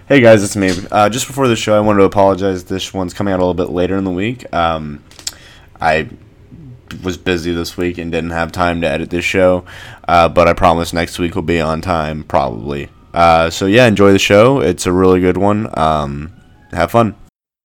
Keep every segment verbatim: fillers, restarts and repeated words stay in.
Hey guys, it's me. Uh, just before the show, I wanted to apologize. This one's coming out a little bit later in the week. Um, I was busy this week and didn't have time to edit this show, uh, but I promise next week will be on time, probably. Uh, so yeah, enjoy the show. It's a really good one. Um, have fun.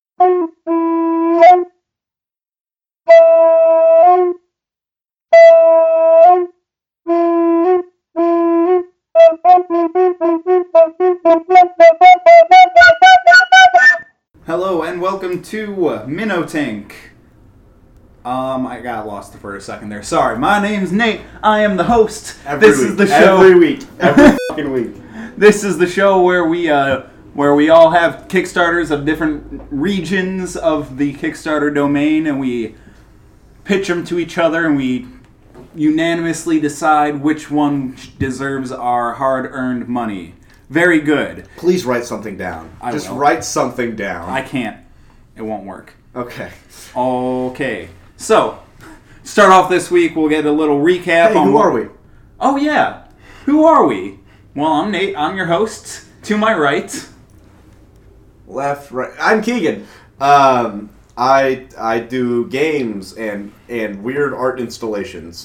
Hello and welcome to Minotink. Um, I got lost for a second there. Sorry, my name's Nate. I am the host. Every this week. is the show. Every week. Every fucking week. This is the show where we uh, where we all have Kickstarters of different regions of the Kickstarter domain, and we pitch them to each other, and we unanimously decide which one deserves our hard-earned money. Very good. Please write something down. I Just will. write something down. I can't. It won't work. Okay. Okay. So, start off this week, we'll get a little recap Hey, on... who what- are we? Oh, yeah. Who are we? Well, I'm Nate. I'm your host. To my right... Left, right. I'm Keegan. Um, I I do games and and weird art installations.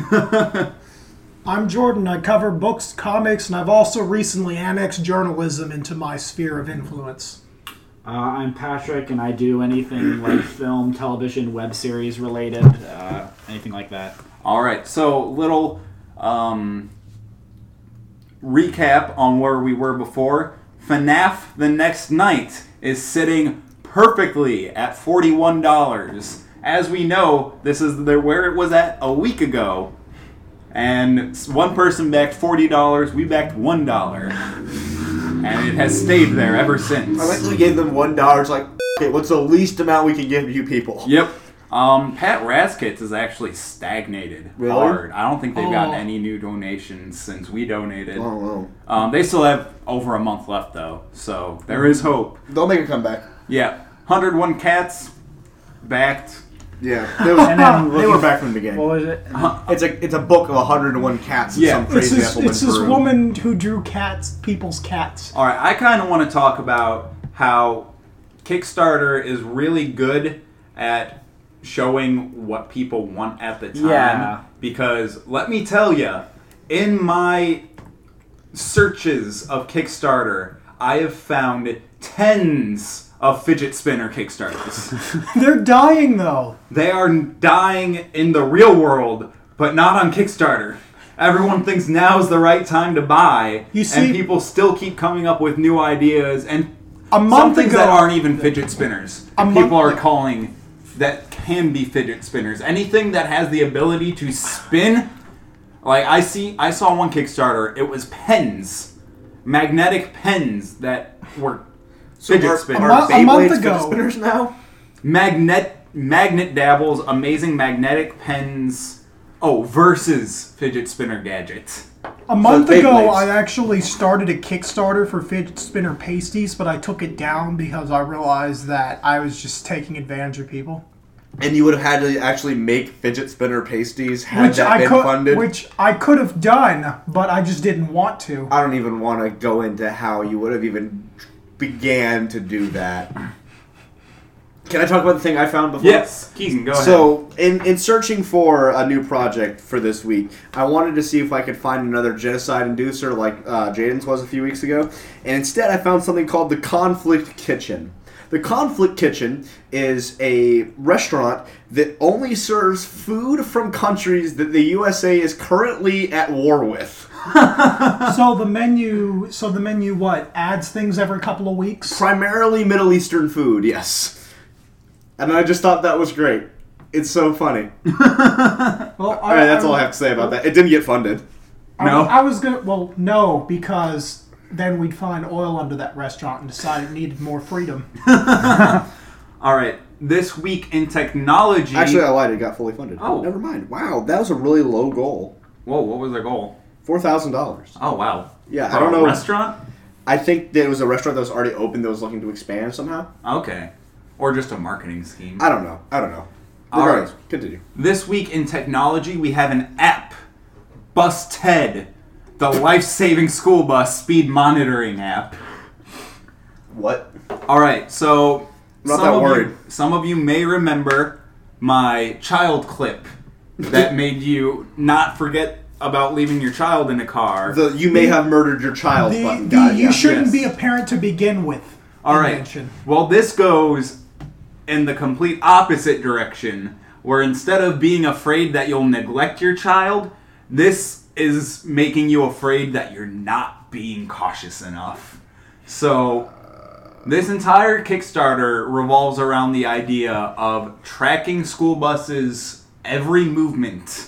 I'm Jordan. I cover books, comics, and I've also recently annexed journalism into my sphere of influence. Uh, I'm Patrick, and I do anything like film, television, web series related, uh, anything like that. All right, so little um, recap on where we were before. FNAF The Next Night is sitting perfectly at forty-one dollars. As we know, this is the, where it was at a week ago. And one person backed forty dollars, we backed one dollar. And it has stayed there ever since. I like we gave them one dollar. It's like, okay, what's the least amount we can give you people? Yep. Um, Pat Raskits is actually stagnated Really? hard. I don't think they've gotten Oh. any new donations since we donated. Oh, no. Um, they still have over a month left, though, so there is hope. They'll make a comeback. Yeah. one hundred one Cats, backed. Yeah, they, was, And then they looking- were back from the beginning. What was it? It's a it's a book of one hundred one cats. And Yeah. some It's crazy this, asshole it's went this through. woman who drew cats, people's cats. All right, I kind of want to talk about how Kickstarter is really good at showing what people want at the time. Yeah. Because, let me tell you, in my searches of Kickstarter, I have found tens of fidget spinner Kickstarters. They're dying, though. They are dying in the real world, but not on Kickstarter. Everyone thinks now's the right time to buy, You see- and people still keep coming up with new ideas, and A some month things ago, that aren't even fidget spinners. A people month- are calling that can be fidget spinners. Anything that has the ability to spin. Like I see, I saw one Kickstarter. It was pens, magnetic pens that were So fidget are, spinners. are A mo- a Beyblades month fidget ago- spinners now? Magnet magnet dabbles, amazing magnetic pens. Oh, versus fidget spinner gadget. a month So ago, Beyblades. I actually started a Kickstarter for fidget spinner pasties, but I took it down because I realized that I was just taking advantage of people. And you would have had to actually make fidget spinner pasties had Which that I been could, funded. which I could have done, but I just didn't want to. I don't even want to go into how you would have even began to do that. Can I talk about the thing I found before? Yes, Keegan, go ahead. So, in, in searching for a new project for this week, I wanted to see if I could find another genocide inducer like uh, Jaden's was a few weeks ago. And instead, I found something called the Conflict Kitchen. The Conflict Kitchen is a restaurant that only serves food from countries that the U S A is currently at war with. So the menu, so the menu, what adds things every couple of weeks? Primarily Middle Eastern food, yes. And I just thought that was great. It's so funny. Well, All right, that's all I have to say about that. It didn't get funded. I, No? I was gonna. Well, no, because then we'd find oil under that restaurant and decide it needed more freedom. All right, this week in technology. Actually, I lied. It got fully funded. Oh. Never mind. Wow, that was a really low goal. whoa, what was their goal? four thousand dollars. Oh wow. Yeah, For I don't a know. Restaurant? I think that it was a restaurant that was already open that was looking to expand somehow. Okay. Or just a marketing scheme. I don't know. I don't know. All Regardless, right. continue. This week in technology, we have an app. Bus-Ted, the life-saving school bus speed monitoring app. What? All right, so I'm not some that of worried. You, some of you may remember my child clip that made you not forget about leaving your child in a car. The you may have murdered your child The, button the guy. you yeah. shouldn't Yes. be a parent to begin with. All right. invention. Well, this goes in the complete opposite direction, where instead of being afraid that you'll neglect your child, this is making you afraid that you're not being cautious enough. So, this entire Kickstarter revolves around the idea of tracking school buses' every movement.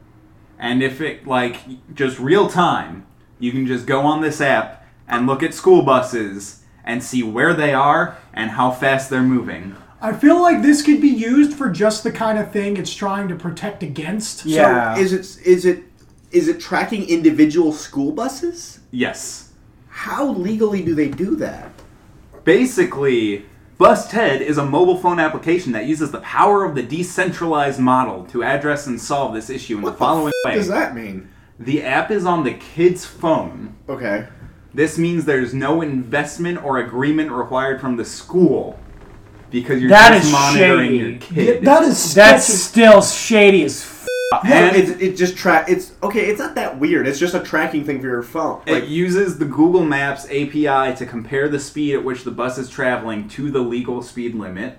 And if it, like, just real time, you can just go on this app and look at school buses and see where they are and how fast they're moving. I feel like this could be used for just the kind of thing it's trying to protect against. Yeah. So is it is it is it tracking individual school buses? Yes. How legally do they do that? Basically, BusTED is a mobile phone application that uses the power of the decentralized model to address and solve this issue in What the following the f- way. does that mean? The app is on the kid's phone. Okay. This means there's no investment or agreement required from the school because you're That just is monitoring shady. your kid. That is That's sketchy. still shady as f***. And And it, it just track. It's okay. It's not that weird. It's just a tracking thing for your phone. it Like, uses the Google Maps A P I to compare the speed at which the bus is traveling to the legal speed limit.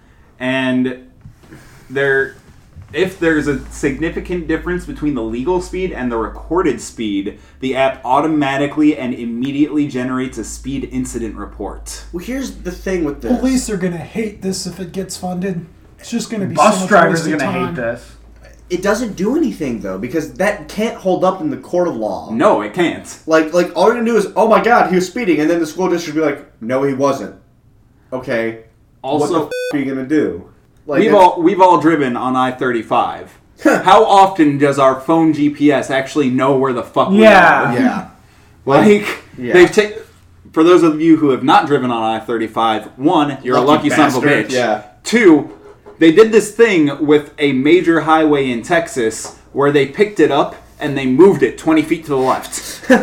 And there, if there's a significant difference between the legal speed and the recorded speed, the app automatically and immediately generates a speed incident report. well, here's the thing with this. Police are gonna hate this if it gets funded. It's just gonna be Bus so much drivers are wasted gonna time. hate this. It doesn't do anything though because that can't hold up in the court of law. No, it can't. Like, like all you're gonna do is, oh my god, he was speeding, and then the school district will be like, no, he wasn't. Okay. Also, what the f- are you gonna do? Like, we've that's- all we've all driven on I thirty-five. How often does our phone G P S actually know where the fuck we Yeah. are? yeah. Like, Yeah. they've taken. For those of you who have not driven on I thirty-five, one, you're a lucky son of a bastard. bitch. Yeah. Two, they did this thing with a major highway in Texas where they picked it up and they moved it twenty feet to the left.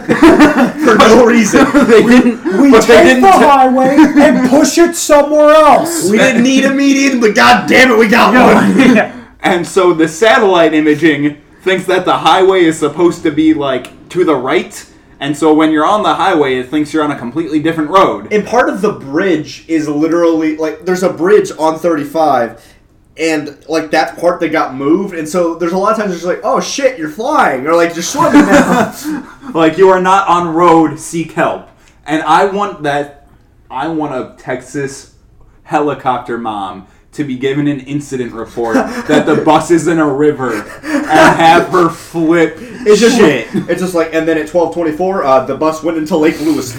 For no reason. they didn't. We but they take didn't. the ta- highway and push it somewhere else. We didn't need a median, but god damn it, we got one. And so the satellite imaging thinks that the highway is supposed to be like to the right. And so when you're on the highway, it thinks you're on a completely different road. And part of the bridge is literally like there's a bridge on thirty-five, and like that part that got moved, and so there's a lot of times it's just like, oh shit, you're flying, or like you're swimming now. Like, you are not on road, seek help. And I want that, I want a Texas helicopter mom to be given an incident report that the bus is in a river and have her flip It's just shit. Like, it's just like, and then at twelve twenty-four, uh, the bus went into Lake Lewis.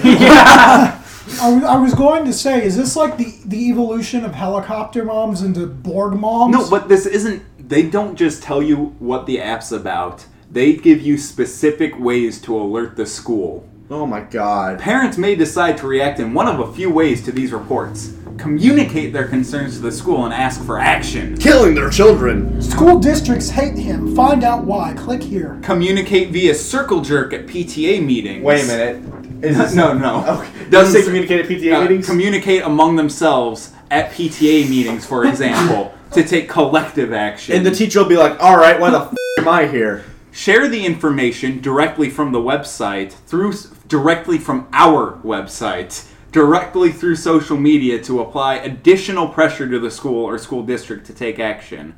I was, I was going to say, is this like the, the evolution of helicopter moms into Borg moms? No, but this isn't, they don't just tell you what the app's about. They give you specific ways to alert the school. Oh my god. Parents may decide to react in one of a few ways to these reports. Communicate their concerns to the school and ask for action. Killing their children. School districts hate him. Find out why. Click here. Communicate via circle jerk at P T A meetings. Wait a minute. Is this, No, no. Okay. Does it say communicate at P T A uh, meetings? Communicate among themselves at P T A meetings, for example, to take collective action. And the teacher will be like, alright, why the f*** am I here? Share the information directly from the website, through directly from our website, directly through social media to apply additional pressure to the school or school district to take action.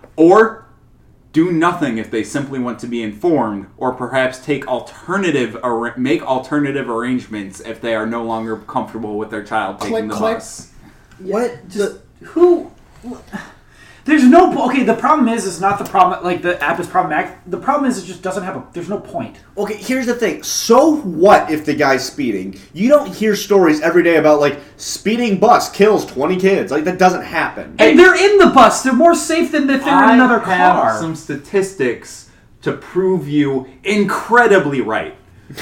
Or do nothing if they simply want to be informed, or perhaps take alternative ar- make alternative arrangements if they are no longer comfortable with their child taking Click, the click. bus. What? Just, who? There's no... Okay, the problem is, it's not the problem... Like, the app is problematic. The problem is, it just doesn't have a... There's no point. Okay, here's the thing. So what if the guy's speeding? You don't hear stories every day about, like, speeding bus kills twenty kids. Like, that doesn't happen. And they're in the bus. They're more safe than if they're in another I have car. some statistics to prove you incredibly right.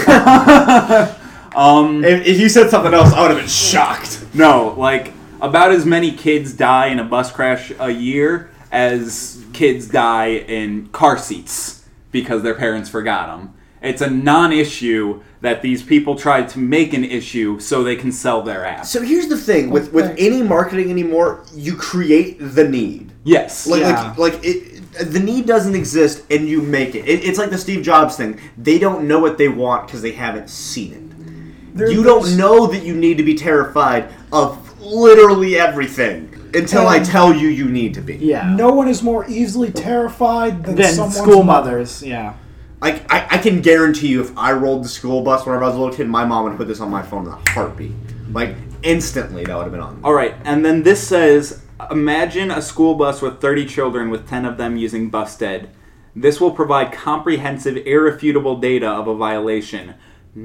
um, If, if you said something else, I would have been shocked. no, like, about as many kids die in a bus crash a year as kids die in car seats because their parents forgot them. It's a non-issue that these people tried to make an issue so they can sell their app. So here's the thing with with any marketing anymore, you create the need. Yes. Like Yeah. like like it, the need doesn't exist, and you make it. it. It's like the Steve Jobs thing. They don't know what they want because they haven't seen it. There- you there's- don't know that you need to be terrified of literally everything until I And- tell you you need to be. Yeah. No one is more easily terrified than Then someone's school mother. mothers. Yeah. Like I, I can guarantee you, if I rolled the school bus whenever I was a little kid, my mom would put this on my phone in a heartbeat. Like instantly, that would have been on. All right, and then this says, imagine a school bus with thirty children with ten of them using Busted. This will provide comprehensive, irrefutable data of a violation.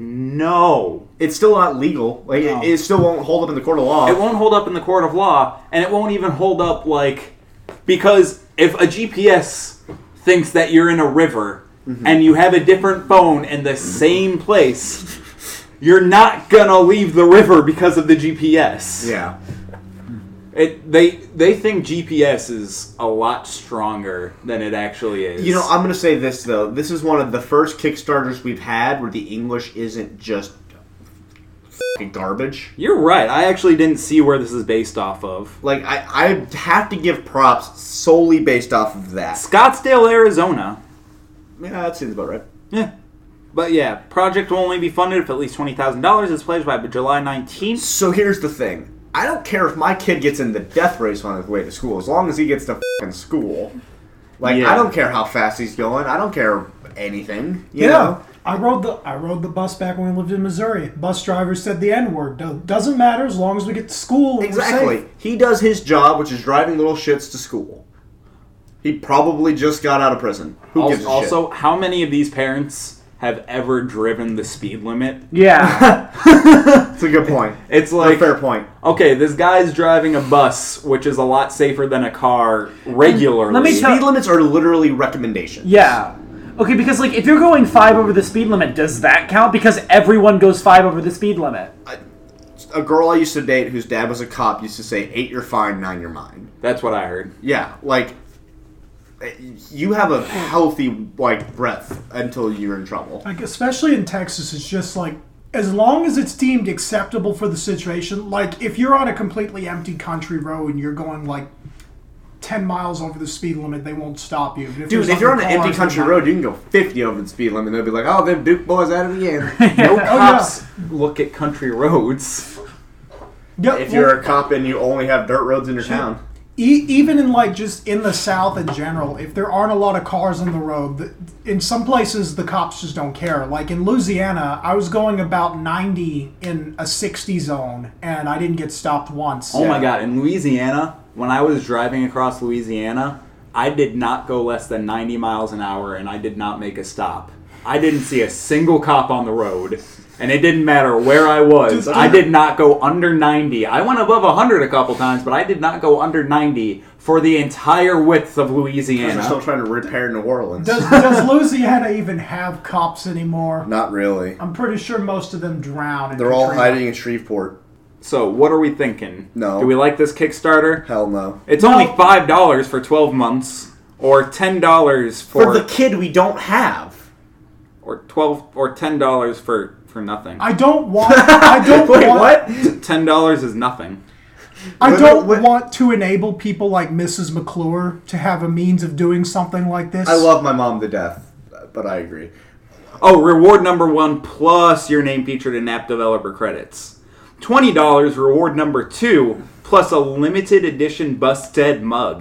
No. It's still not legal. Like No. it, it still won't hold up in the court of law. It won't hold up in the court of law, and it won't even hold up, like, because if a G P S thinks that you're in a river and you have a different phone in the same place, you're not gonna leave the river because of the G P S. Yeah. It they they think G P S is a lot stronger than it actually is. You know, I'm going to say this, though. This is one of the first Kickstarters we've had where the English isn't just fucking garbage. You're right. I actually didn't see where this is based off of. Like, I, I have to give props solely based off of that. Scottsdale, Arizona. Yeah, that seems about right. Yeah. But yeah, project will only be funded if at least twenty thousand dollars is pledged by July nineteenth. So here's the thing. I don't care if my kid gets in the death race on his way to school, as long as he gets to fucking school. Like, Yeah. I don't care how fast he's going. I don't care anything. You Yeah. know? I rode the I rode the bus back when we lived in Missouri. Bus driver said the N word. Do- Doesn't matter as long as we get to school. And we're Exactly. safe. He does his job, which is driving little shits to school. He probably just got out of prison. Who gives a Also, shit? also, how many of these parents have ever driven the speed limit? Yeah. That's a good point. It's A like, fair point. okay, this guy's driving a bus, which is a lot safer than a car regularly. Let me tell- Speed limits are literally recommendations. Yeah. Okay, because like if you're going five over the speed limit, does that count? Because everyone goes five over the speed limit. A girl I used to date whose dad was a cop used to say, eight you're fine, nine you're mine. That's what I heard. Yeah, like, you have a healthy, like, breath until you're in trouble. Like especially in Texas, it's just like as long as it's deemed acceptable for the situation. Like if you're on a completely empty country road and you're going like ten miles over the speed limit, they won't stop you. But Dude, there's if you're on other an empty cars, they country might- road, you can go fifty over the speed limit, and they'll be like, oh, them Duke boys at it again. No yeah. cops look at country roads. Yeah, If well, you're a cop and you only have dirt roads in your town. E- even in like just in the South in general, if there aren't a lot of cars on the road, th- in some places the cops just don't care. Like in Louisiana, I was going about ninety in a sixty zone, and I didn't get stopped once. Oh my god, in Louisiana, when I was driving across Louisiana, I did not go less than ninety miles an hour and I did not make a stop. I didn't see a single cop on the road. And it didn't matter where I was. Dude, I dude. did not go under ninety. I went above one hundred a couple times, but I did not go under ninety for the entire width of They're Louisiana. still trying to repair New Orleans. Does, does Louisiana even have cops anymore? Not really. I'm pretty sure most of them drown. In They're all Katrina. hiding in Shreveport. So, what are we thinking? No. Do we like this Kickstarter? Hell no. It's No. only five dollars for twelve months, or ten dollars For for, the kid we don't have. or twelve or ten dollars for for nothing. I don't want. I don't Wait, want. what? ten dollars is nothing. I Wait, don't wait, wait. want to enable people like Missus McClure to have a means of doing something like this. I love my mom to death, but I agree. Oh, reward number one plus your name featured in app developer credits. twenty dollars reward number two plus a limited edition Busted mug.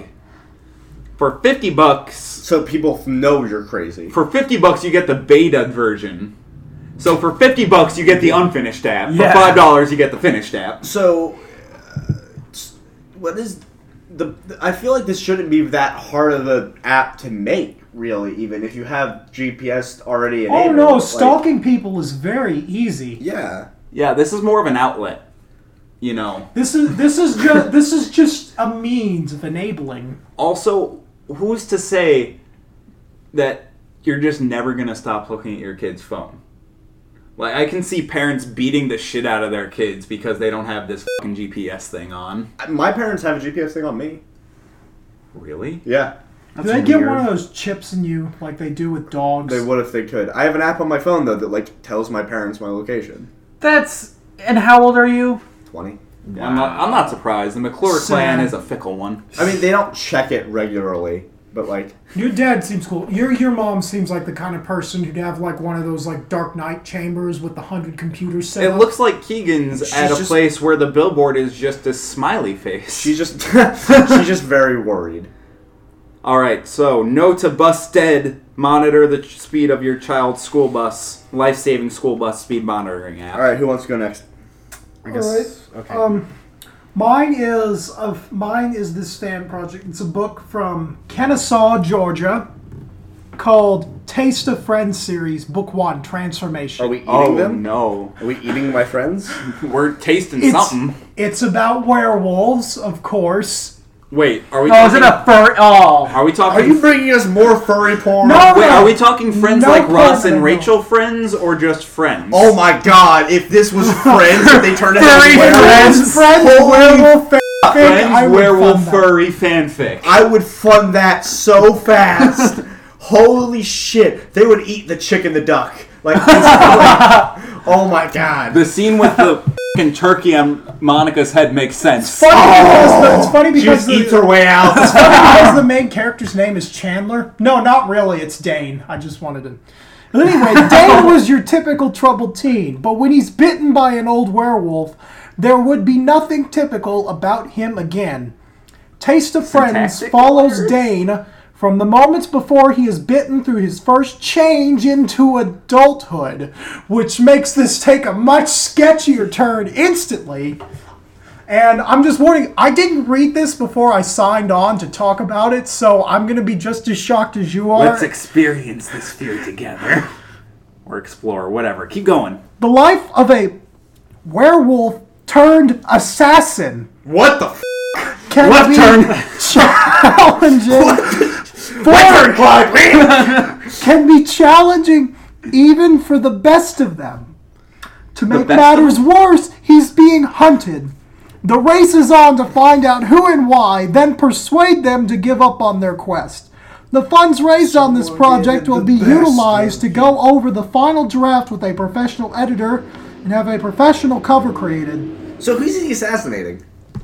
For fifty bucks, So people know you're crazy. for fifty bucks you get the beta version. So for fifty bucks you get the unfinished app. Yeah. For five dollars you get the finished app. So, uh, what is the? I feel like this shouldn't be that hard of an app to make, really. Even if you have G P S already Oh enabled. no, like- stalking people is very easy. Yeah. Yeah, this is more of an outlet. You know. This is this is just this is just a means of enabling. Also, who's to say that you're just never going to stop looking at your kid's phone? Like, I can see parents beating the shit out of their kids because they don't have this fucking G P S thing on. My parents have a G P S thing on me. Really? Yeah. Do they get one of those chips in you like they do with dogs? They would if they could. I have an app on my phone though that like tells my parents my location. That's... And how old are you? Twenty. I'm not. I'm not surprised. The McClure Sad. clan is a fickle one. I mean, they don't check it regularly, but like. Your dad seems cool. Your your mom seems like the kind of person who'd have like one of those like Dark Knight chambers with the hundred computers set It up. looks like Keegan's She's at a just- place where the billboard is just a smiley face. She's just she's just very worried. All right, so no to Busted. Monitor the ch- speed of your child's school bus. Life-saving school bus speed monitoring app. All right, who wants to go next? I All right. Okay. Um, mine is of mine is this fan project. It's a book from Kennesaw, Georgia, called Taste of Friends series, Book One, Transformation. Are we eating Oh them? no, Are we eating my friends? we're tasting It's, something. it's about werewolves, of course. Wait, are we? Oh, is talking, it a fur? Oh. Are we Are talking? you bringing us more furry porn? No! Wait, are we talking friends No like Ross problem, and no. Rachel friends, or just friends? Oh my god! If this was Friends, if they turned into Furry werewolves, Friends, friends, holy werewolf fanfic. Friends I would werewolf fund that. furry fanfic. I would fund that so fast. Holy shit! They would eat the chicken, the duck. Like, like oh my god! The scene with the f***ing turkey on Monica's head makes sense. Funny because the, it's funny She because just the, eats her way out. because the main character's name is Chandler. No, not really. It's Dane. I just wanted to. Anyway, Dane was your typical troubled teen, but when he's bitten by an old werewolf, there would be nothing typical about him again. Taste of Friends Syntactic follows errors? Dane from the moments before he is bitten through his first change into adulthood, which makes this take a much sketchier turn instantly. And I'm just warning, I didn't read this before I signed on to talk about it, so I'm going to be just as shocked as you are. Let's experience this fear together. Or explore, whatever. Keep going. The life of a werewolf turned assassin What the f? can Left be turn. challenging. Turn, Clyde! Can be challenging even for the best of them. To make best matters worse, he's being hunted. The race is on to find out who and why, then persuade them to give up on their quest. The funds raised on this project will be utilized to go over the final draft with a professional editor and have a professional cover created. So who's he assassinating?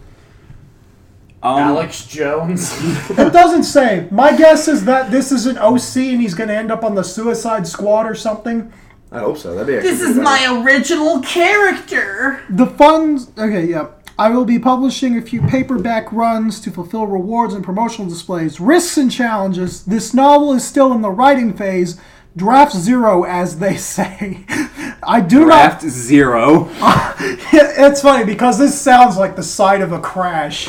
Um, Alex Jones. It doesn't say. My guess is that this is an O C and he's going to end up on the Suicide Squad or something. I hope so. That'd be. This is my original character. The funds... Okay, yeah. I will be publishing a few paperback runs to fulfill rewards and promotional displays. Risks and challenges. This novel is still in the writing phase. Draft zero, as they say. I do Draft not... zero. It's funny because this sounds like the site of a crash.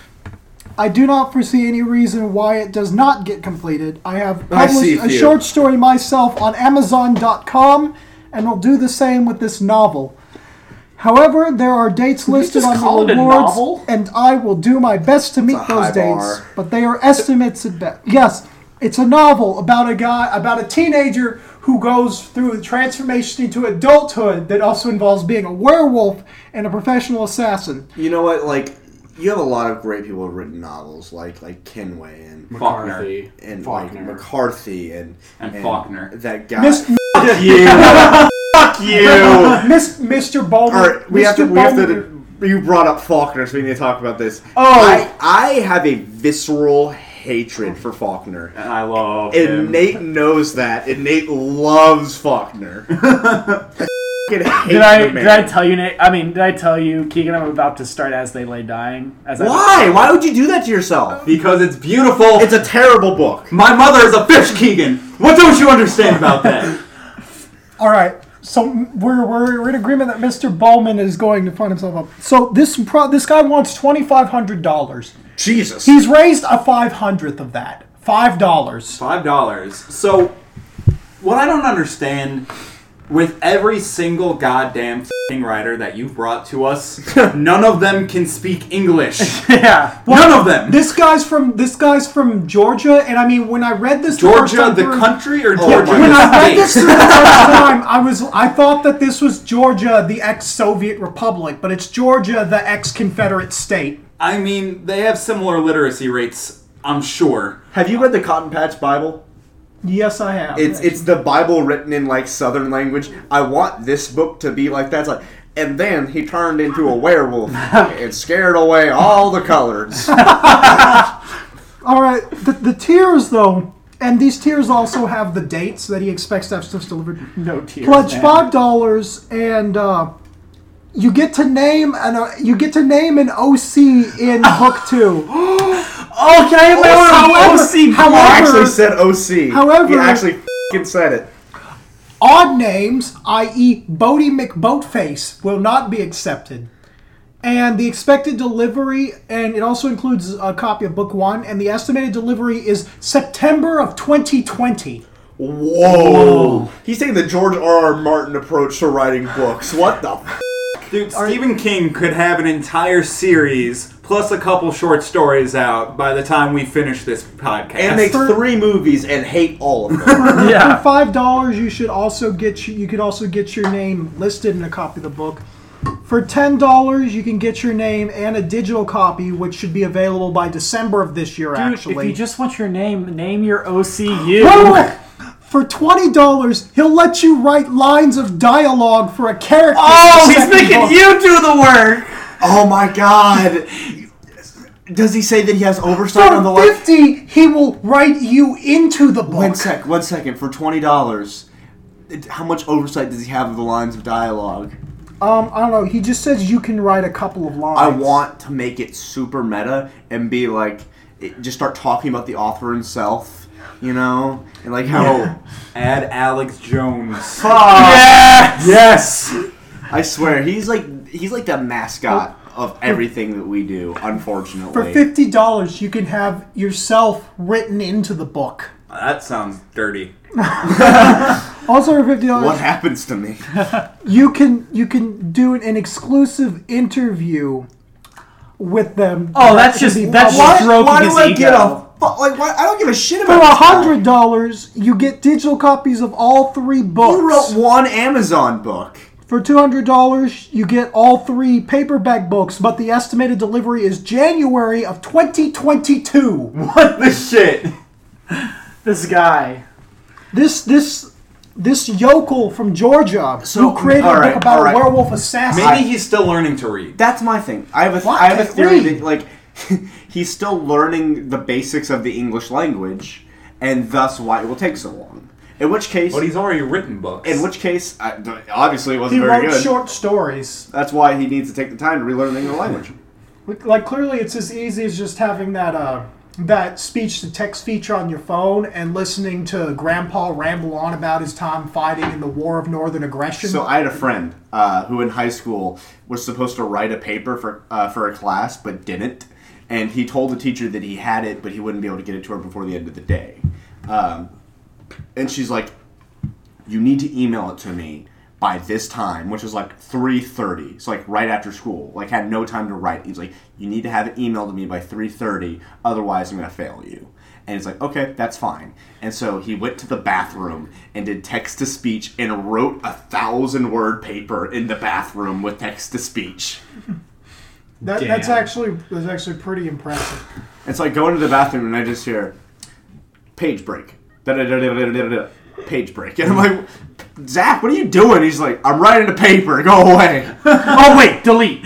I do not foresee any reason why it does not get completed. I have I see published a you. short story myself on Amazon dot com and will do the same with this novel. However, there are dates listed just on call the it a rewards, novel? and I will do my best to meet a those high dates. bar. But they are estimates at best. Yes, it's a novel about a guy, about a teenager who goes through the transformation into adulthood that also involves being a werewolf and a professional assassin. You know what? Like, you have a lot of great people who've written novels, like like Kenway and Faulkner. and Faulkner. like McCarthy and And Faulkner. That guy. Miss, Fuck you. Fuck you. Miss, Mister Bowman. All right, we have to. Mister We have Bowman- to. You brought up Faulkner, so we need to talk about this. Oh. I I have a visceral hatred for Faulkner. And I love And him. Nate knows that, and Nate loves Faulkner. I fucking hate Did I the man. did I tell you Nate? I mean, did I tell you Keegan? I'm about to start As They Lay Dying. As I- Why? Why would you do that to yourself? Because it's beautiful. It's a terrible book. My mother is a fish, Keegan. What don't you understand about that? All right, so we're, we're, we're in agreement that Mister Bowman is going to find himself up. So this pro, this guy wants twenty-five hundred dollars. Jesus. He's raised a five hundredth of that. Five dollars. Five dollars. So, what I don't understand, with every single goddamn f***ing writer that you've brought to us, none of them can speak English. Yeah. None of them. This guy's from this guy's from Georgia, and I mean when I read this the first Georgia, time the through- country, or Oh Georgia, my When I the read this state? for the first time, I was I thought that this was Georgia, the ex-Soviet republic, but it's Georgia, the ex-Confederate state. I mean, they have similar literacy rates I'm sure. Have you read the Cotton Patch Bible? Yes, I have. It's it's the Bible written in like Southern language. I want this book to be like that. It's like, and then he turned into a werewolf and scared away all the colors. All right, the, the tiers though, and these tiers also have the dates that he expects to have stuff delivered. No tears. Pledge man. five dollars, and uh, you get to name an uh, you get to name an O C in book two. Oh, can I have my own However- O C? however- He actually said O C. However- he actually f***ing said it. Odd names, that is. Bodie McBoatface, will not be accepted. And the expected delivery, and it also includes a copy of book one, and the estimated delivery is September of twenty twenty. Whoa. He's taking the George R. R. Martin approach to writing books. What the f***? Dude, Stephen King could have an entire series plus a couple short stories out by the time we finish this podcast. And make For- three movies and hate all of them. Yeah. For five dollars, you should also get you, you could also get your name listed in a copy of the book. For ten dollars, you can get your name and a digital copy, which should be available by December of this year. Dude, actually, if you just want your name, name your O C U. Wait, wait, wait. For twenty dollars, he'll let you write lines of dialogue for a character. Oh, in the he's second making book. you do the work. Oh my god. Does he say that he has oversight on the For life? fifty, he will write you into the book. One sec, one second. For twenty dollars, how much oversight does he have of the lines of dialogue? Um, I don't know. He just says you can write a couple of lines. I want to make it super meta and be like, it, just start talking about the author himself, you know? And like how... Add Alex Jones. Fuck! Yes. Yes! I swear, he's like he's like the mascot of everything that we do, unfortunately. For fifty dollars, you can have yourself written into the book. That sounds dirty. Also, for fifty dollars, What happens to me? you can you can do an exclusive interview with them. Oh, that's That just- should be that's published. stroking why his do I get ego. a... fu- Like, why, I don't give a shit For about a this guy. hundred dollars, you get digital copies of all three books. You wrote one Amazon book. For two hundred dollars, you get all three paperback books, but the estimated delivery is January of twenty twenty-two. What the shit? This guy. This this this yokel from Georgia So, who created all a right, book about all right. a werewolf assassin. Maybe he's still learning to read. That's my thing. I have a, What? I have a theory Read. that, like, he's still learning the basics of the English language, and thus why it will take so long. In which case... But he's already written books. In which case, I, obviously it he wasn't very wrote good. short stories. That's why he needs to take the time to relearn the English language. Like, like, clearly, it's as easy as just having that uh that speech to text feature on your phone and listening to Grandpa ramble on about his time fighting in the War of Northern Aggression. So I had a friend uh, who in high school was supposed to write a paper for uh, for a class but didn't, and he told the teacher that he had it but he wouldn't be able to get it to her before the end of the day. Um, and she's like, "You need to email it to me by this time," which was like three thirty. So like right after school. Like had no time to write. He's like, "You need to have it emailed to me by three thirty, otherwise I'm going to fail you." And it's like, "Okay, that's fine." And so he went to the bathroom and did text-to-speech and wrote a thousand-word paper in the bathroom with text-to-speech. that, Damn. that's actually that's actually pretty impressive. And so I go into the bathroom and I just hear, page break. Da-da-da-da-da-da-da. Page break. And I'm like, "Zach, what are you doing?" He's like, "I'm writing a paper. Go away." Oh wait, delete.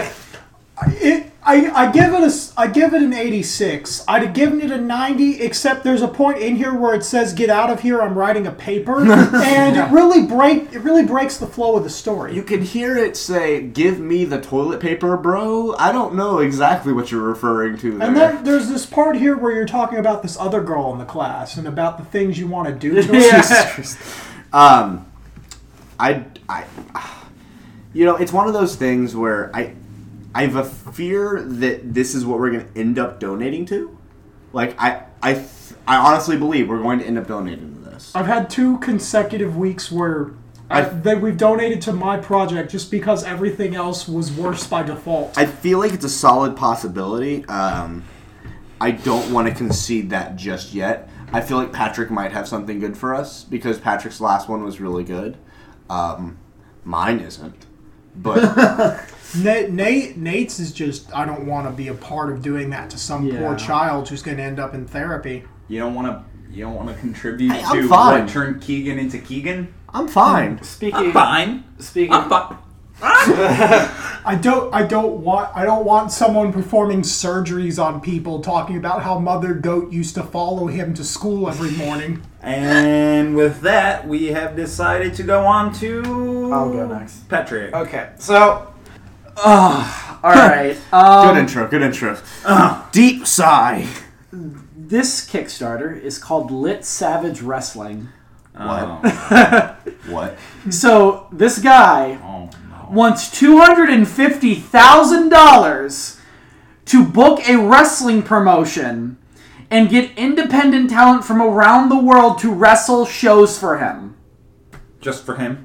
It, I, I give it a s- I give it an eighty-six. I'd have given it a ninety, except there's a point in here where it says "Get out of here! I'm writing a paper," and it really break it really breaks the flow of the story. You can hear it say, "Give me the toilet paper, bro." I don't know exactly what you're referring to there. And then there's this part here where you're talking about this other girl in the class and about the things you want to do to her. Yeah. um, I, I, you know, it's one of those things where I, I have a fear that this is what we're going to end up donating to. Like, I, I, th- I honestly believe we're going to end up donating to this. I've had two consecutive weeks where I, I- that we've donated to my project just because everything else was worse by default. I feel like it's a solid possibility. Um, I don't want to concede that just yet. I feel like Patrick might have something good for us because Patrick's last one was really good. Um, mine isn't. but Nate, Nate Nate's is just I don't want to be a part of doing that to some Yeah. poor child who's going to end up in therapy. You don't want to. You don't want to contribute Hey, I'm to fine. what turned Keegan into Keegan. I'm fine. Speaking, I'm fine. speaking, I'm fine. I don't I don't want I don't want someone performing surgeries on people talking about how Mother Goat used to follow him to school every morning. And with that, we have decided to go on to. I'll go next. Patrick. Okay, so, uh, all right. Um, Good intro. Good intro. Deep sigh. This Kickstarter is called Lit Savage Wrestling. Oh. What? So this guy Oh, no. wants two hundred fifty thousand dollars to book a wrestling promotion and get independent talent from around the world to wrestle shows for him. Just for him?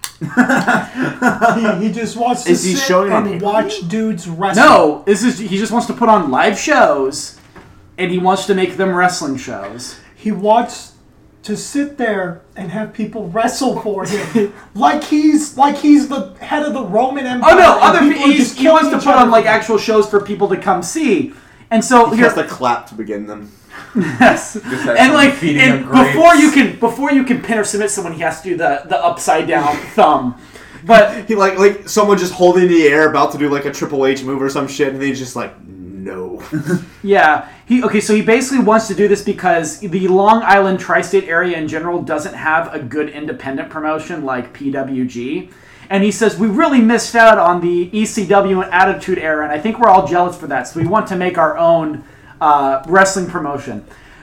he, he just wants to Is he sit showing on and pay-per-view? watch dudes wrestle. No, this is he just wants to put on live shows and he wants to make them wrestling shows. He wants to sit there and have people wrestle for him, like he's like he's the head of the Roman Empire. Oh no, and other people people are just he wants to killing put each on other like for him. actual shows for people to come see. And so He here, has to clap to begin them. yes, have and someone like feeding and him grapes. before you can before you can pin or submit someone, he has to do the the upside down thumb. But He like like someone just holding in the air about to do like a Triple H move or some shit, and he's just like, no. yeah, he okay. So he basically wants to do this because the Long Island tri-state area in general doesn't have a good independent promotion like P W G, and he says we really missed out on the E C W and Attitude Era, and I think we're all jealous for that. So we want to make our own uh, wrestling promotion.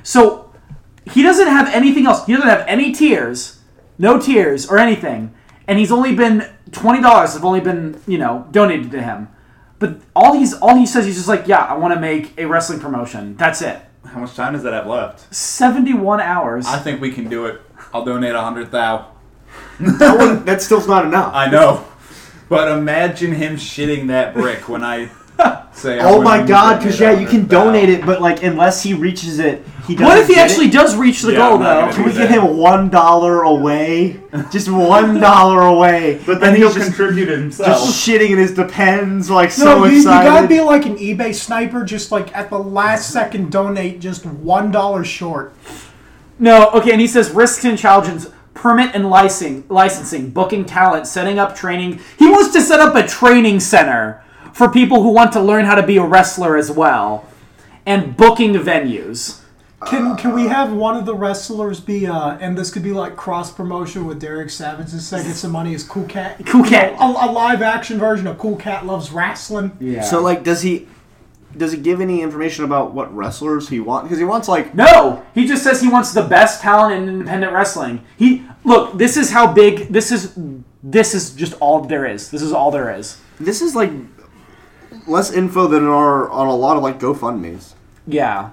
So he doesn't have anything else. He doesn't have any tiers, no tiers or anything, and he's only been twenty dollars. Have only been you know donated to him. But all he's all he says, he's just like, yeah, I want to make a wrestling promotion. That's it. How much time does that have left? seventy-one hours. I think we can do it. I'll donate a hundred thou. That one, that still's not enough. I know. But imagine him shitting that brick when I say I Oh wanna my god, donate because yeah, you can one hundred thou. donate it, but like unless he reaches it, he doesn't what if he get actually it? does reach the Yeah, goal, I'm not though? gonna Can we do get that. him one dollar away? Just one dollar away. But then and he'll he's just, contribute himself. just shitting in his depends, like No, so you, you excited. gotta be like an eBay sniper, just like at the last second donate just one dollar short. No, okay, and he says risks and challenges, permit and licensing, licensing, booking talent, setting up training. He wants to set up a training center for people who want to learn how to be a wrestler as well, and booking venues. Can can we have one of the wrestlers be uh and this could be like cross promotion with Derek Savage and say get some money as Cool Cat? Cool Cat. A, a live action version of Cool Cat Loves Wrestling. Yeah. So like, does he does he give any information about what wrestlers he wants? Because he wants like No, he just says he wants the best talent in independent wrestling. He look, this is how big this is. This is just all there is. This is all there is. this is like less info than are on a lot of like GoFundMe's. Yeah,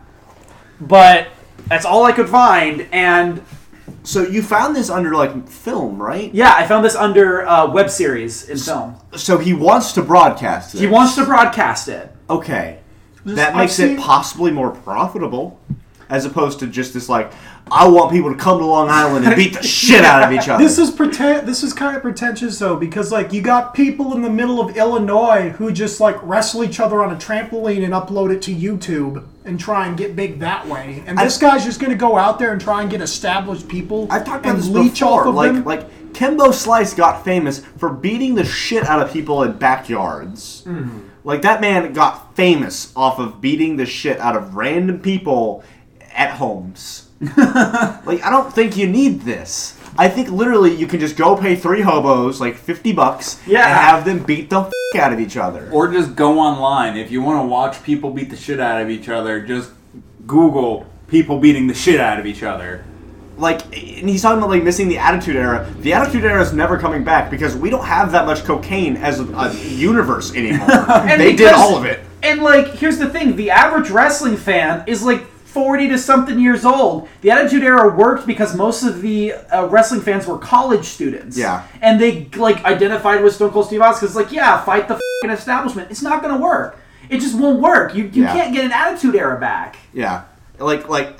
but that's all I could find, and So you found this under like film, right? yeah, I found this under uh, web series in film. So he wants to broadcast it. He wants to broadcast it. Okay. That I've makes seen- it possibly more profitable, as opposed to just this like, I want people to come to Long Island and beat the shit out of each other. This is pretend. This is kind of pretentious though, because like you got people in the middle of Illinois who just like wrestle each other on a trampoline and upload it to YouTube and try and get big that way. And this guy's just gonna go out there and try and get established people I've talked about and this leech before. off of like, them. like Kimbo Slice got famous for beating the shit out of people in backyards. Mm-hmm. Like that man got famous off of beating the shit out of random people at homes. Like I don't think you need this. I think literally you can just go pay three hobos like fifty bucks Yeah. and have them beat the f- out of each other. Or just go online. If you want to watch people beat the shit out of each other, just Google people beating the shit out of each other. Like, and he's talking about like missing the Attitude Era. The Attitude Era is never coming back because we don't have that much cocaine as a, a universe anymore. And They did because- all of it. And like, here's the thing: the average wrestling fan is like forty to something years old. The Attitude Era worked because most of the uh, wrestling fans were college students. Yeah. And they like identified with Stone Cold Steve Austin. It's like, yeah, fight the f***ing establishment. It's not gonna work. It just won't work. You you Yeah. can't get an Attitude Era back. Yeah, like like I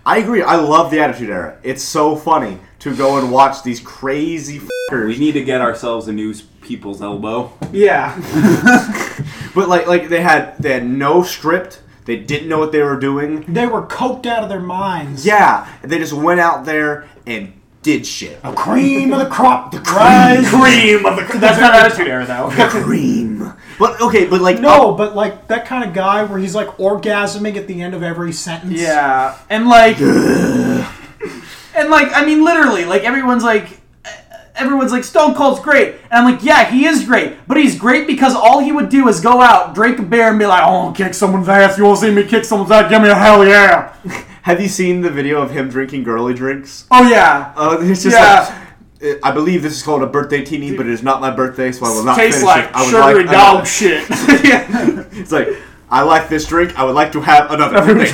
I agree. I love the Attitude Era. It's so funny to go and watch these crazy fuckers. We need to get ourselves a new people's elbow. Yeah. But like, like they had they had no script. They didn't know what they were doing. They were coked out of their minds. Yeah, they just went out there and did shit. The cream of the crop. The cream. Cream of the. That's not Attitude Era, though. Cream. But okay, but like No, but like that kind of guy where he's like orgasming at the end of every sentence. Yeah, and like, and like, I mean, literally, like everyone's like, everyone's like, Stone Cold's great, and I'm like, yeah, he is great, but he's great because all he would do is go out, drink a beer, and be like, oh, kick someone's ass. You want to see me kick someone's ass? Give me a hell yeah. Have you seen the video of him drinking girly drinks? Oh yeah. Oh, uh, it's just Yeah. like, I believe this is called a birthday teenie, but it is not my birthday, so I will not Tastes finish like it. I would sugary like dog another- shit. Yeah. It's like, I like this drink. I would like to have another drink.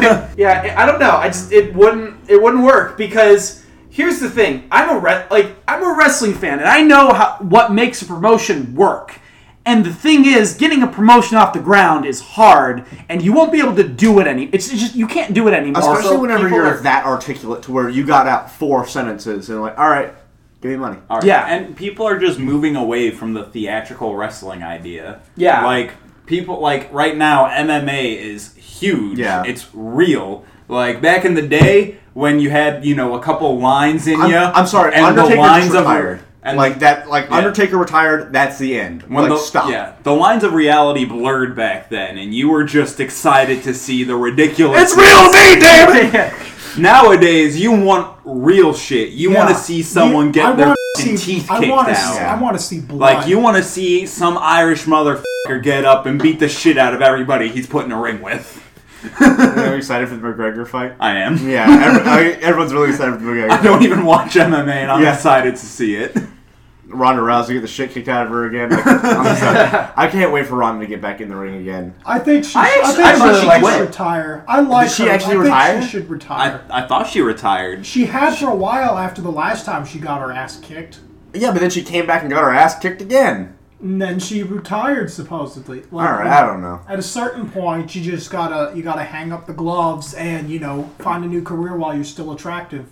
Yeah, I don't know. I just it wouldn't it wouldn't work because here's the thing. I'm a re- like I'm a wrestling fan and I know how what makes a promotion work. And the thing is, getting a promotion off the ground is hard, and you won't be able to do it any. It's just you can't do it anymore. Especially So whenever people you're are- that articulate to where you got out four sentences and like, all right, give me money. All right. Yeah. And people are just moving away from the theatrical wrestling idea. Yeah. Like, people, like, right now, M M A is huge. Yeah. It's real. Like, back in the day, when you had, you know, a couple lines in I'm, you. I'm sorry, and Undertaker the lines just of retired. and like that, like Yeah. Undertaker retired. That's the end. When like the, stop. Yeah, the lines of reality blurred back then, and you were just excited to see the ridiculous. It's real me, damn it! Nowadays, you want real shit. You Yeah. want to see someone You- get I their wanna f***ing see- teeth I kicked wanna out. See, I want to see blood. Like, you want to see some Irish motherfucker get up and beat the shit out of everybody he's put in a ring with. Are you excited for the McGregor fight? I am. Yeah, every, I, everyone's really excited for the McGregor. I don't even watch M M A, and I'm Yeah. excited to see it. Ronda Rousey get the shit kicked out of her again. Like, I'm excited. I can't wait for Ronda to get back in the ring again. I think she. I I, actually- think I she really should like just her. retire. I like Did she her. actually I think retire? She should I, retire. I thought she retired. She had for a while after the last time she got her ass kicked, Yeah, but then she came back and got her ass kicked again. and then she retired supposedly. Like, All right, I don't know. At a certain point, you just gotta you gotta hang up the gloves and you know find a new career while you're still attractive.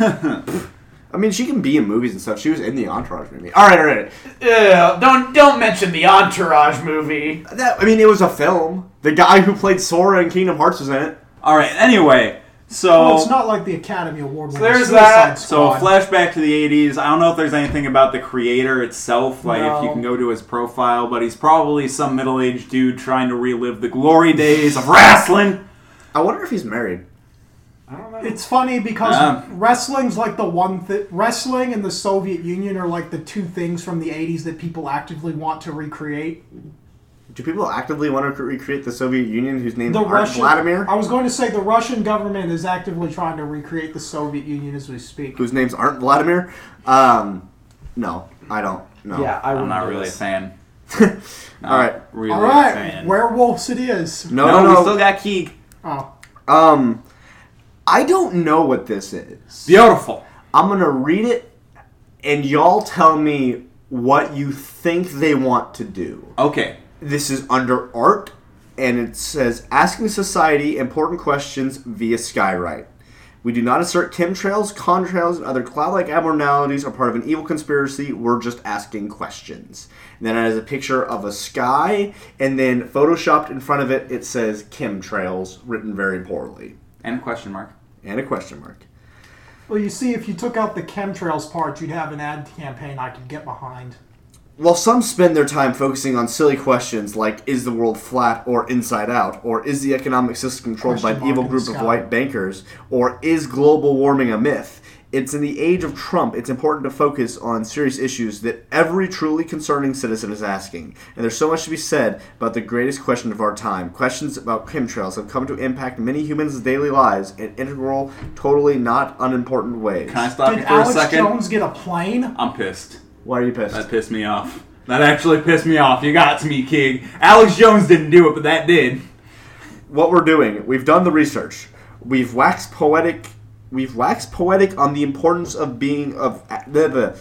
I mean, she can be in movies and stuff. She was in the Entourage movie. All right, all right. Ew, don't don't mention the Entourage movie. That, I mean, it was a film. The guy who played Sora in Kingdom Hearts was in it. All right. Anyway, so Well, it's not like the Academy Award winning there's Suicide that. So Squad. flashback to the eighties. I don't know if there's anything about the creator itself, like if you No. can go to his profile, but he's probably some middle-aged dude trying to relive the glory days of wrestling. I wonder if he's married. I don't know. It's funny because Um, wrestling's like the one thing. Wrestling and the Soviet Union are like the two things from the eighties that people actively want to recreate. Do people actively want to recreate the Soviet Union whose names The aren't Russian, Vladimir? I was going to say the Russian government is actively trying to recreate the Soviet Union as we speak. Whose names aren't Vladimir? Um, no, I don't. No. Yeah, I I'm wouldn't not do really a this. fan. All right. Really All a right, fan. werewolves it is. No, no, no, we no. still got Keeg. Oh, Um, I don't know what this is. Beautiful. I'm gonna read it, and y'all tell me what you think they want to do. Okay. This is under art, and it says asking society important questions via skywrite. We do not assert chemtrails, contrails, and other cloud-like abnormalities are part of an evil conspiracy. We're just asking questions. And then it has a picture of a sky, and then photoshopped in front of it, it says chemtrails, written very poorly. And question mark. And a question mark. well, you see, if you took out the chemtrails part, you'd have an ad campaign I could get behind. While some spend their time focusing on silly questions like, is the world flat or inside out? Or is the economic system controlled by Question an evil mark in group the of sky. white bankers? Or is global warming a myth? It's in the age of Trump, it's important to focus on serious issues that every truly concerning citizen is asking. And there's so much to be said about the greatest question of our time. Questions about chemtrails have come to impact many humans' daily lives in integral, totally not unimportant ways. Can I stop Did you for a Alex second? Jones get a plane? I'm pissed. Why are you pissed? That pissed me off. That actually pissed me off. You got to me, Keeg. Alex Jones didn't do it, but that did. What we're doing, we've done the research. We've waxed poetic. We've waxed poetic on the importance of being of. The, the,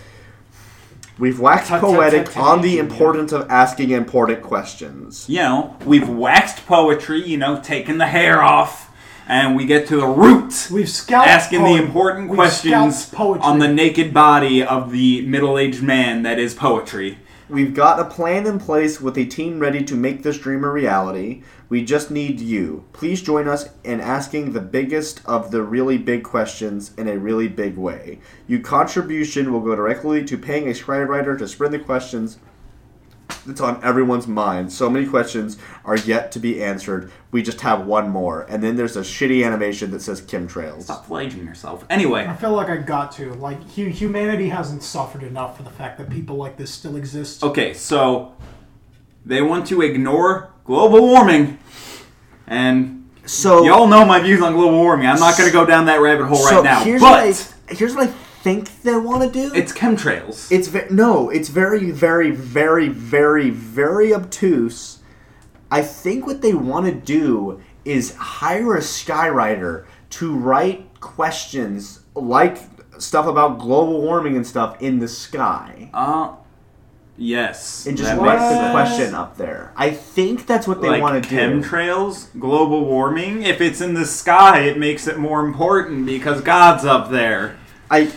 we've waxed Ta- ta- ta- poetic ta- on the ta- importance of asking important questions. You know, we've waxed poetry, you know, taking the hair off and we get to the root. We've scalped Asking poetry. the important We've questions scalped poetry. on the naked body of the middle-aged man that is poetry. We've got a plan in place with a team ready to make this dream a reality. We just need you. Please join us in asking the biggest of the really big questions in a really big way. Your contribution will go directly to paying a scriptwriter to spread the questions that's on everyone's mind. So many questions are yet to be answered. We just have one more. And then there's a shitty animation that says chemtrails. Stop flaging yourself. Anyway. I feel like I got to. Like, hu- humanity hasn't suffered enough for the fact that people like this still exist. Okay, so they want to ignore global warming. And So y'all know my views on global warming. I'm not going to go down that rabbit hole so right now. Here's But what I, here's what I think they want to do. it's chemtrails. It's ve- no, it's very, very, very, very, very obtuse. I think what they want to do is hire a skywriter to write questions like stuff about global warming and stuff in the sky, Uh, yes. and just that write makes the sense. question up there. I think that's what they Like want to do. chemtrails, global warming. If it's in the sky, it makes it more important because God's up there. I.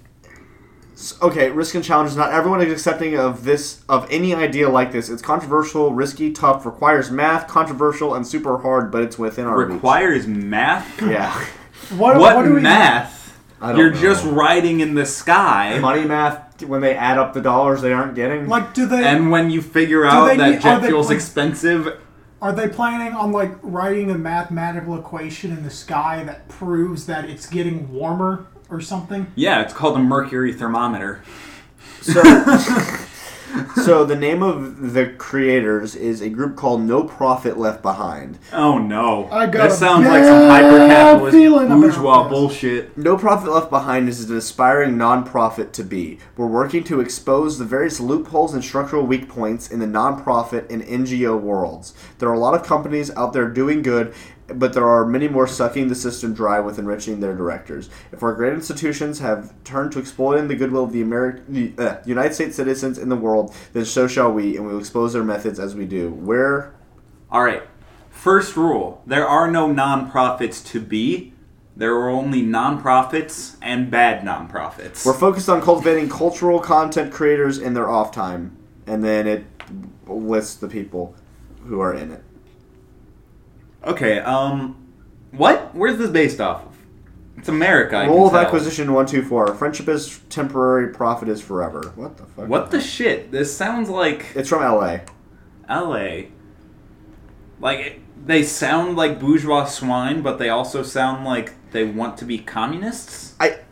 s- Okay, risk and challenges. Not everyone is accepting of this, of any idea like this. It's controversial, risky, tough, requires math, controversial, and super hard, but it's within our reach. Requires math. Yeah. What, What, what do we math? I don't You're know. just writing in the sky. Money math, when they add up the dollars they aren't getting. Like, do they And when you figure out they that need- jet are they fuel's pla- expensive, are they planning on like writing a mathematical equation in the sky that proves that it's getting warmer or something? yeah, it's called a mercury thermometer. So, so the name of the creators is a group called No Profit Left Behind. Oh no. I got this a sounds like some bad hyper-capitalist feeling about bourgeois this. bullshit. No Profit Left Behind is an aspiring non-profit to be. We're working to expose the various loopholes and structural weak points in the non-profit and N G O worlds. There are a lot of companies out there doing good, but there are many more sucking the system dry with enriching their directors. If our great institutions have turned to exploiting the goodwill of the, Ameri- the uh, United States citizens in the world, then so shall we, and we will expose their methods as we do. Where... Alright. First rule. There are no non-profits to be. There are only non-profits and bad non-profits. We're focused on cultivating cultural content creators in their off time. And then it lists the people who are in it. Okay, um... What? Where's this based off of? It's America, I Rule of can tell. acquisition one two four. Friendship is temporary, profit is forever. What the fuck? What the shit? This sounds like It's from L A. L A. Like, it, they sound like bourgeois swine, but they also sound like they want to be communists? I,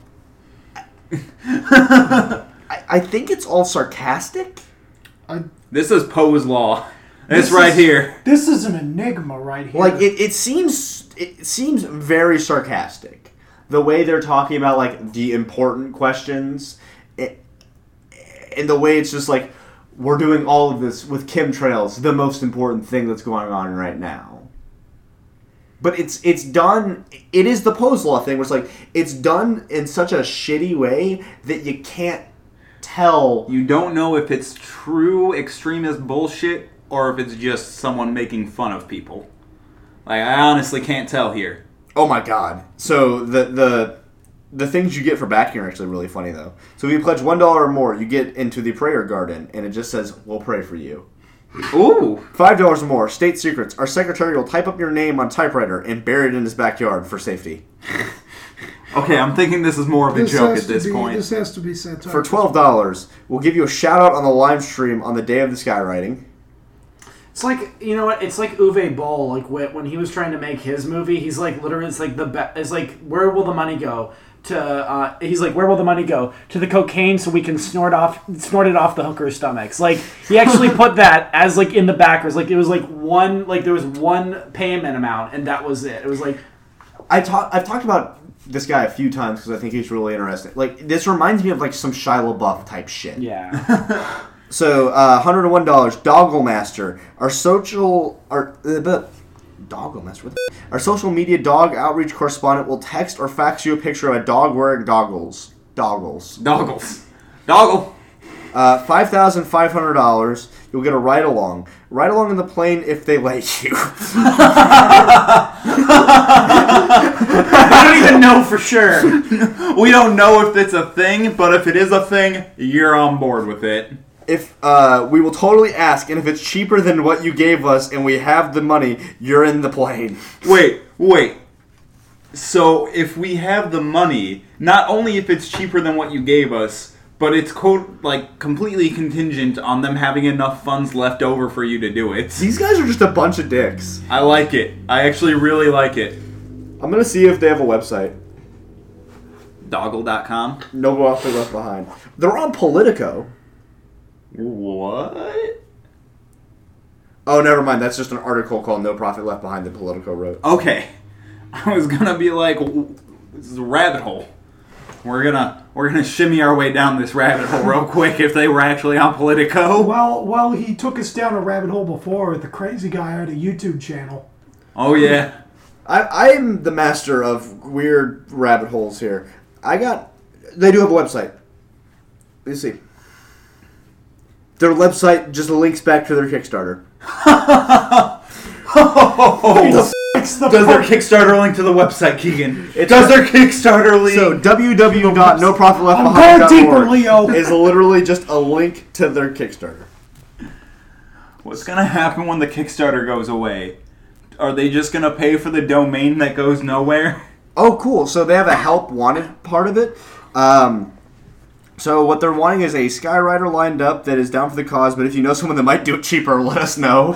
I I think it's all sarcastic. I, This is Poe's Law. It's This right is- here. this is an enigma right here. Like it, it seems it seems very sarcastic. The way they're talking about like the important questions, it, and the way it's just like we're doing all of this with chemtrails, the most important thing that's going on right now. But it's it's done. It is the Poe's Law thing, where it's like it's done in such a shitty way that you can't tell. You don't know if it's true extremist bullshit or if it's just someone making fun of people. Like, I honestly can't tell here. Oh my god! So the the the things you get for backing are actually really funny though. So if you pledge one dollar or more, you get into the prayer garden, and it just says, "We'll pray for you." Ooh! Five dollars or more, state secrets. Our secretary will type up your name on typewriter and bury it in his backyard for safety. Okay, I'm thinking this is more of a This joke has at to this be- point. This has to be satire. For twelve dollars, we'll give you a shout out on the live stream on the day of the skywriting. It's like, you know what? It's like Uwe Boll. Like wh- when he was trying to make his movie, he's like literally, it's like the be- it's like where will the money go? To uh, he's like, where will the money go? To the cocaine, so we can snort off snort it off the hookers' stomachs. Like he actually put that as like in the backers. Like it was like one like there was one payment amount, and that was it. It was like I talk, I've talked about this guy a few times because I think he's really interesting. Like this reminds me of like some Shia LaBeouf type shit. yeah. So, uh, one hundred one dollars, Doggle Master. Our social... Our, uh, but, Doggle Master? What the f- Our social media dog outreach correspondent will text or fax you a picture of a dog wearing goggles. Doggles. Doggles. Doggle. Uh, five thousand five hundred dollars. You'll get a ride-along. Ride along in the plane if they let you. I don't even know for sure. We don't know if it's a thing, but if it is a thing, you're on board with it. If uh, we will totally ask, and if it's cheaper than what you gave us, and we have the money, you're in the plane. Wait, wait. So if we have the money, not only if it's cheaper than what you gave us, but it's co- like completely contingent on them having enough funds left over for you to do it. These guys are just a bunch of dicks. I like it. I actually really like it. I'm gonna see if they have a website. Doggle dot com. No Profit Left Behind. They're on Politico. What? Oh, never mind. That's just an article called No Profit Left Behind that Politico wrote. Okay. I was gonna be like, this is a rabbit hole. We're gonna we're gonna shimmy our way down this rabbit hole real quick if they were actually on Politico. Well, well, he took us down a rabbit hole before. The crazy guy had a YouTube channel. Oh yeah. I, I'm the master of weird rabbit holes here. I got... They do have a website. Let's see. Their website just links back to their Kickstarter. Oh, It's the does their part- Kickstarter link to the website, Keegan? It does their Kickstarter link? So w w w dot no profit left I'm behind dot going deeper, org Leo. is literally just a link to their Kickstarter. What's gonna happen when the Kickstarter goes away? Are they just gonna pay for the domain that goes nowhere? Oh, cool. So they have a help wanted part of it. Um, so what they're wanting is a Skyrider lined up that is down for the cause, but if you know someone that might do it cheaper, let us know.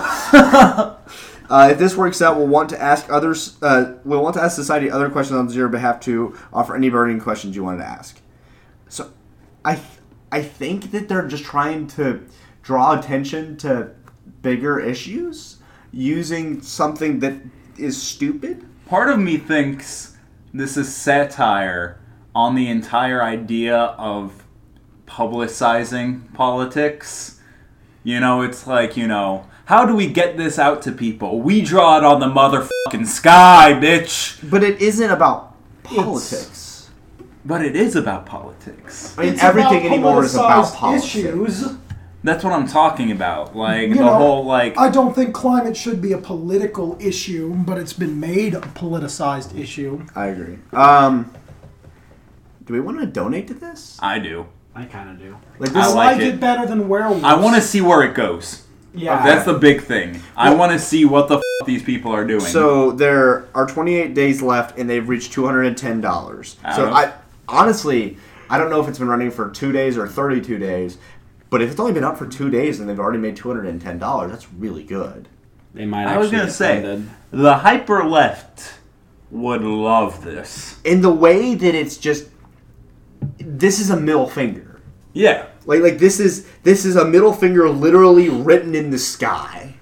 uh, if this works out, we'll want to ask others. Uh, we'll want to ask society other questions on your behalf to offer any burning questions you wanted to ask. So, I I think that they're just trying to draw attention to bigger issues using something that is stupid. Part of me thinks this is satire on the entire idea of publicizing politics. You know, it's like, you know, how do we get this out to people? We draw it on the motherfucking sky, bitch! But it isn't about politics. But it is about politics. I mean, It's everything about anymore is about politicized politics. issues. That's what I'm talking about. Like, You the know, whole, like... I don't think climate should be a political issue, but it's been made a politicized issue. I agree. Um, do we want to donate to this? I do. I kind of do. Like I I this, like like it. it better than werewolves. I want to see where it goes. Yeah. That's the big thing. I want to see what the f*** these people are doing. so there are twenty-eight days left, and they've reached two hundred ten dollars. So Out of- I honestly, I don't know if it's been running for two days or thirty-two days, but if it's only been up for two days and they've already made two hundred ten dollars, that's really good. They might. I was actually gonna get say, funded. the hyper left would love this. In the way that it's just, this is a middle finger. Yeah. Like like this is this is a middle finger literally written in the sky.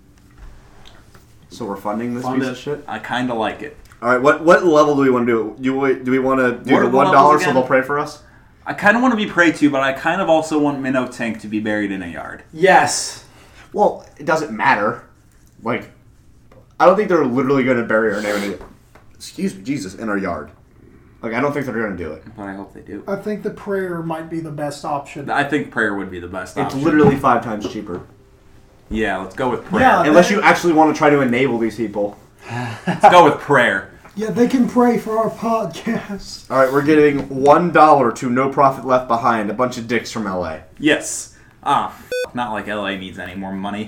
So we're funding this Fund piece it. of shit. I kind of like it. All right, what what level do we want to do? Do we do we want to do What are the the one levels dollar so again? they'll pray for us? I kind of want to be prayed to, but I kind of also want Minnow Tank to be buried in a yard. Yes. Well, it doesn't matter. Like, I don't think they're literally going to bury our name in it. Excuse me, Jesus, in our yard. Like, I don't think they're going to do it. But I hope they do. I think the prayer might be the best option. I think prayer would be the best It's option. literally five times cheaper. Yeah, let's go with prayer. Yeah. Unless you actually want to try to enable these people. Let's go with prayer. Yeah, they can pray for our podcast. All right, we're getting one dollar to No Profit Left Behind, a bunch of dicks from L A. Yes. Ah, f- not like L A needs any more money.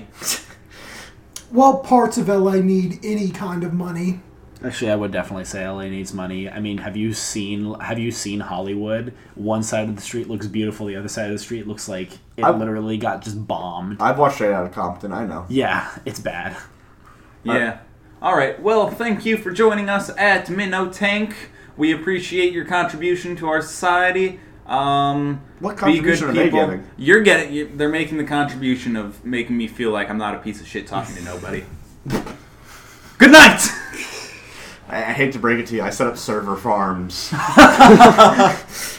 Well, parts of L A need any kind of money. Actually, I would definitely say L A needs money. I mean, have you seen have you seen Hollywood? One side of the street looks beautiful, the other side of the street looks like it I- literally got just bombed. I've watched Straight Outta Compton, I know. Yeah, it's bad. Yeah. All right. Well, thank you for joining us at Minnow Tank. We appreciate your contribution to our society. Um, What be good contribution are they people. giving? You're getting. You, they're making the contribution of making me feel like I'm not a piece of shit talking to nobody. Good night. I, I hate to break it to you, I set up server farms. I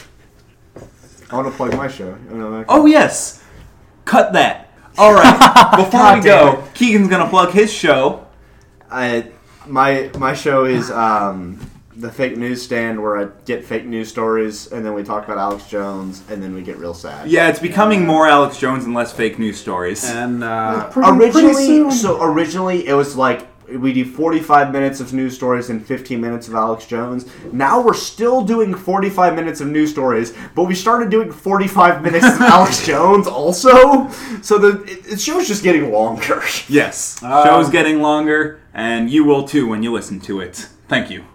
want to plug my show. You know, that- Oh yes. Cut that. All right. Before we damn go, Keegan's gonna plug his show. I my my show is um, the fake news stand where I get fake news stories, and then we talk about Alex Jones, and then we get real sad. Yeah, it's becoming more Alex Jones and less fake news stories. And uh, Pretty- pretty originally, soon. so originally it was like we do forty-five minutes of news stories and fifteen minutes of Alex Jones. Now we're still doing forty-five minutes of news stories, but we started doing forty-five minutes of Alex Jones also. So the it, the show's just getting longer. Yes, Um, show's getting longer, and you will too when you listen to it. Thank you.